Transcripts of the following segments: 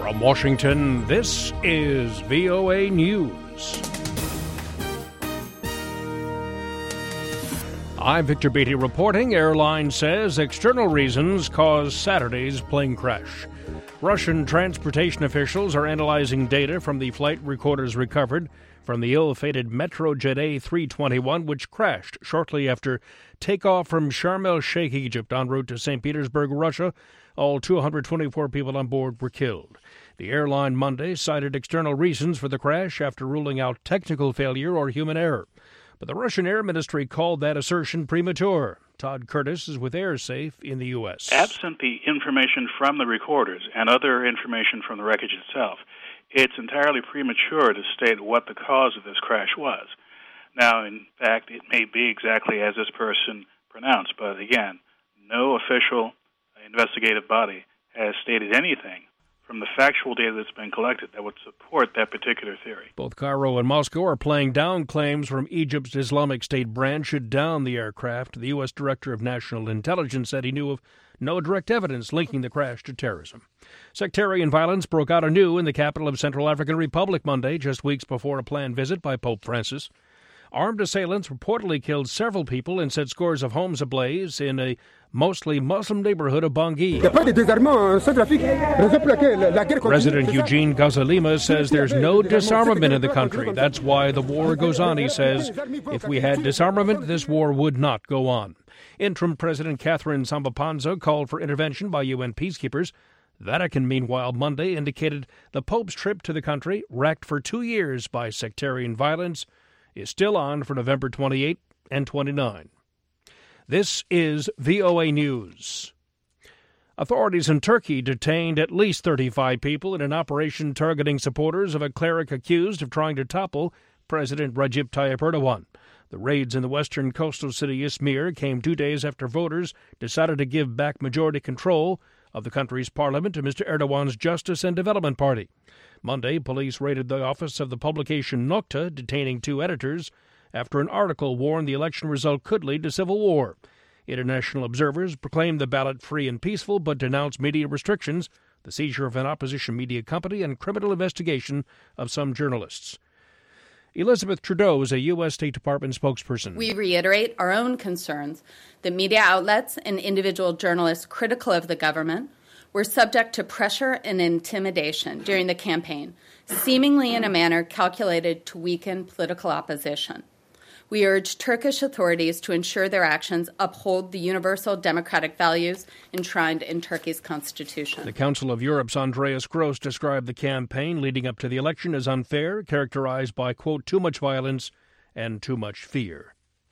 From Washington, this is VOA News. I'm Victor Beatty reporting. Airline says external reasons caused Saturday's plane crash. Russian transportation officials are analyzing data from the flight recorders recovered from the ill-fated Metrojet A321, which crashed shortly after takeoff from Sharm el-Sheikh, Egypt, en route to St. Petersburg, Russia. All 224 people on board were killed. The airline Monday cited external reasons for the crash after ruling out technical failure or human error. But the Russian Air Ministry called that assertion premature. Todd Curtis is with AirSafe in the U.S. Absent the information from the recorders and other information from the wreckage itself, it's entirely premature to state what the cause of this crash was. Now, in fact, it may be exactly as this person pronounced, but again, no official investigative body has stated anything from the factual data that's been collected that would support that particular theory. Both Cairo and Moscow are playing down claims from Egypt's Islamic State branch should down the aircraft. The U.S. Director of National Intelligence said he knew of no direct evidence linking the crash to terrorism. Sectarian violence broke out anew in the capital of Central African Republic Monday, just weeks before a planned visit by Pope Francis. Armed assailants reportedly killed several people and set scores of homes ablaze in a mostly Muslim neighborhood of Bangui. President Eugene Gazalima says there's no disarmament in the country. That's why the war goes on, he says. If we had disarmament, this war would not go on. Interim President Catherine Samba-Panza called for intervention by UN peacekeepers. Vatican, meanwhile, Monday indicated the Pope's trip to the country, racked for 2 years by sectarian violence, is still on for November 28 and 29. This is VOA News. Authorities in Turkey detained at least 35 people in an operation targeting supporters of a cleric accused of trying to topple President Recep Tayyip Erdogan. The raids in the western coastal city Izmir came 2 days after voters decided to give back majority control of the country's parliament to Mr. Erdogan's Justice and Development Party. Monday, police raided the office of the publication Nokta, detaining 2 editors after an article warned the election result could lead to civil war. International observers proclaimed the ballot free and peaceful, but denounced media restrictions, the seizure of an opposition media company, and criminal investigation of some journalists. Elizabeth Trudeau is a U.S. State Department spokesperson. We reiterate our own concerns that media outlets and individual journalists critical of the government were subject to pressure and intimidation during the campaign, seemingly in a manner calculated to weaken political opposition. We urge Turkish authorities to ensure their actions uphold the universal democratic values enshrined in Turkey's constitution. The Council of Europe's Andreas Gross described the campaign leading up to the election as unfair, characterized by, quote, too much violence and too much fear.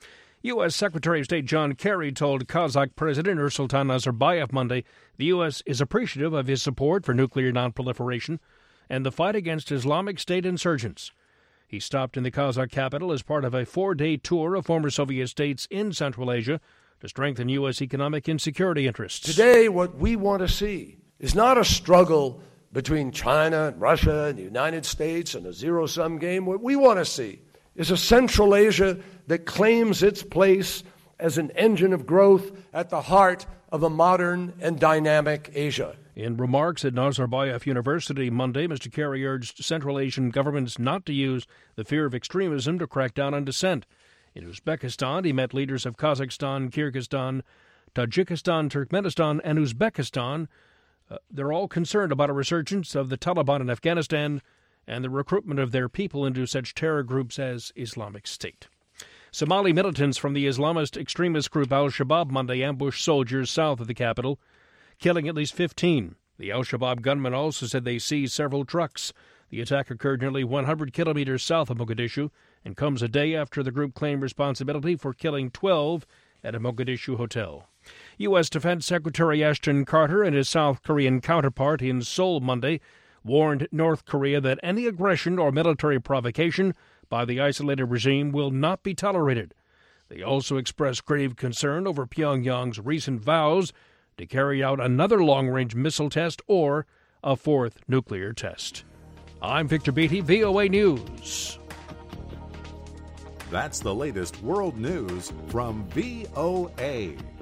U.S. Secretary of State John Kerry told Kazakh President Nursultan Nazarbayev Monday the U.S. is appreciative of his support for nuclear nonproliferation and the fight against Islamic State insurgents. He stopped in the Kazakh capital as part of a 4-day tour of former Soviet states in Central Asia to strengthen U.S. economic and security interests. Today, what we want to see is not a struggle between China and Russia and the United States and a zero-sum game. What we want to see is a Central Asia that claims its place as an engine of growth at the heart of a modern and dynamic Asia. In remarks at Nazarbayev University Monday, Mr. Kerry urged Central Asian governments not to use the fear of extremism to crack down on dissent. In Uzbekistan, he met leaders of Kazakhstan, Kyrgyzstan, Tajikistan, Turkmenistan, and Uzbekistan. They're all concerned about a resurgence of the Taliban in Afghanistan and the recruitment of their people into such terror groups as Islamic State. Somali militants from the Islamist extremist group al-Shabaab Monday ambushed soldiers south of the capital, killing at least 15. The al-Shabaab gunmen also said they seized several trucks. The attack occurred nearly 100 kilometers south of Mogadishu and comes a day after the group claimed responsibility for killing 12 at a Mogadishu hotel. U.S. Defense Secretary Ashton Carter and his South Korean counterpart in Seoul Monday warned North Korea that any aggression or military provocation by the isolated regime will not be tolerated. They also expressed grave concern over Pyongyang's recent vows to carry out another long-range missile test or a 4th nuclear test. I'm Victor Beatty, VOA News. That's the latest world news from VOA.